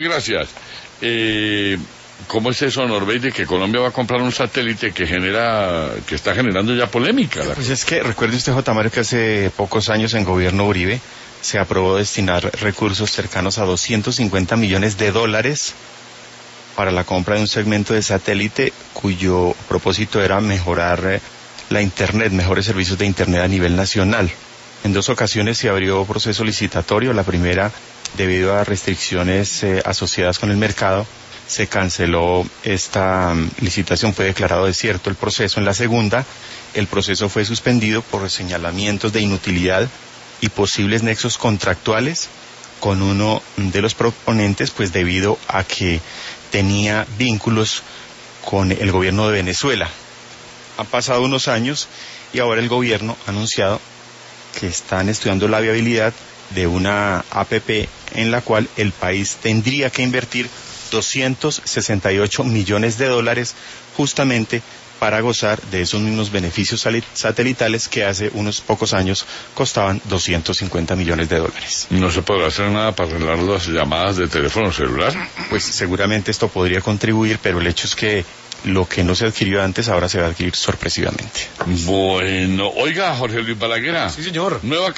Gracias. ¿Cómo es eso, Norbey, de que Colombia va a comprar un satélite que está generando ya polémica? Pues es que recuerde usted, J. Mario, que hace pocos años en gobierno Uribe se aprobó destinar recursos cercanos a $250 millones para la compra de un segmento de satélite cuyo propósito era mejorar la Internet, mejores servicios de Internet a nivel nacional. En 2 ocasiones se abrió proceso licitatorio. La primera, debido a restricciones asociadas con el mercado, se canceló esta licitación, fue declarado desierto el proceso. En la segunda, el proceso fue suspendido por señalamientos de inutilidad y posibles nexos contractuales con uno de los proponentes, pues debido a que tenía vínculos con el gobierno de Venezuela. Han pasado unos años y ahora el gobierno ha anunciado que están estudiando la viabilidad de una APP en la cual el país tendría que invertir $268 millones justamente para gozar de esos mismos beneficios satelitales que hace unos pocos años costaban $250 millones. ¿No se podrá hacer nada para arreglar las llamadas de teléfono celular? Pues seguramente esto podría contribuir, pero el hecho es que lo que no se adquirió antes ahora se va a adquirir sorpresivamente. Bueno, oiga, Jorge Luis Balaguer. Sí, señor. Nueva